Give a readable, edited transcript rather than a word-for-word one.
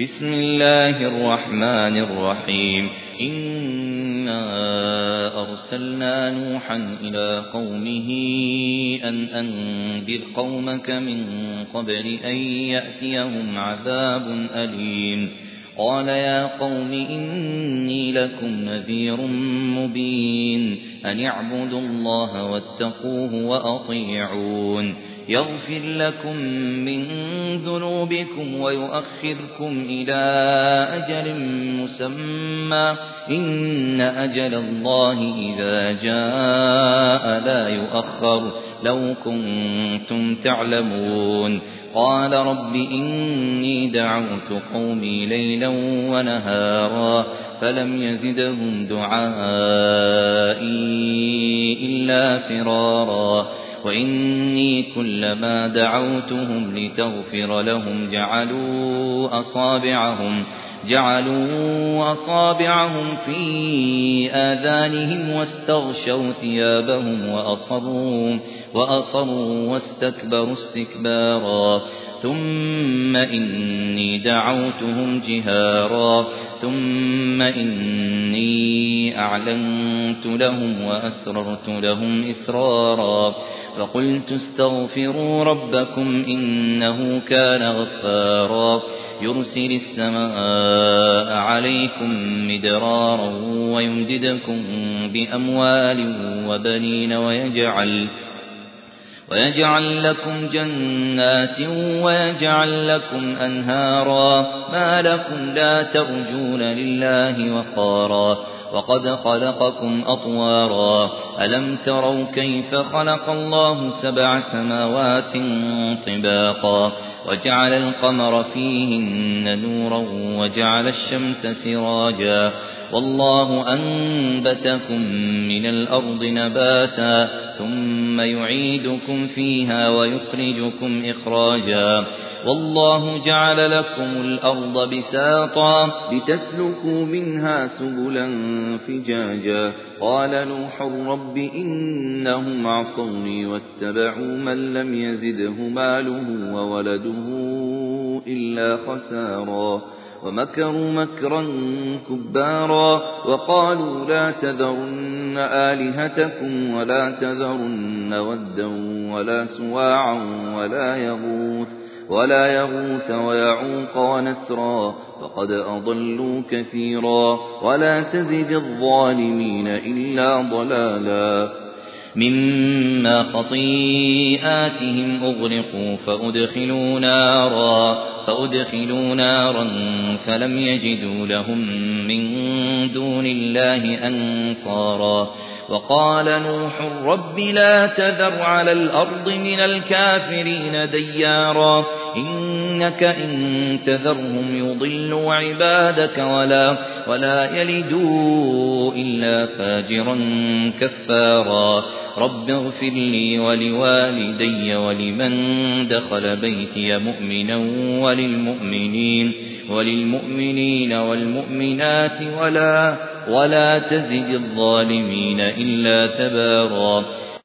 بسم الله الرحمن الرحيم إنا أرسلنا نوحا إلى قومه أن أنذر قومك من قبل أن يأتيهم عذاب أليم قال يا قوم إني لكم نذير مبين أن اعبدوا الله واتقوه وأطيعون يغفر لكم من ذنوبكم ويؤخركم إلى أجل مسمى إن أجل الله إذا جاء لا يؤخر لو كنتم تعلمون قال رب إني دعوت قومي ليلا ونهارا فلم يزدهم دعائي إلا فرارا وإني كلما دعوتهم لتغفر لهم جعلوا أصابعهم في آذانهم واستغشوا ثيابهم وأصروا واستكبروا استكبارا ثم إني دعوتهم جهارا ثم إني أعلنت لهم وأسررت لهم إسرارا فقلت استغفروا ربكم إنه كان غفارا يرسل السماء عليكم مدرارا ويمددكم بأموال وبنين ويجعل لكم جنات ويجعل لكم أنهارا ما لكم لا ترجون لله وقارا وقد خلقكم أطوارا ألم تروا كيف خلق الله 7 سماوات طباقا وجعل القمر فيهن نورا وجعل الشمس سراجا والله أنبتكم من الأرض نباتا ثم يعيدكم فيها ويخرجكم إخراجا والله جعل لكم الأرض بساطا لتسلكوا منها سبلا فجاجا قال نوح رب إنهم عصوني واتبعوا من لم يزده ماله وولده إلا خسارا ومكروا مكرا كبارا وقالوا لا تذرن آلهتكم ولا تذرن ودا ولا سواعا ولا يغوث ويعوق ونسرا وقد أضلوا كثيرا ولا تزد الظالمين إلا ضلالا مما خطيئاتهم أغرقوا فأدخلوا نارا فلم يجدوا لهم من دون الله أنصارا وقال نوح رب لا تذر على الأرض من الكافرين ديارا إنك إن تذرهم يضلوا عبادك ولا يلدوا إلا فاجرا كفارا رب اغفر لي ولوالدي ولمن دخل بيتي مؤمنا وللمؤمنين والمؤمنات ولا تزد الظالمين إلا تبارا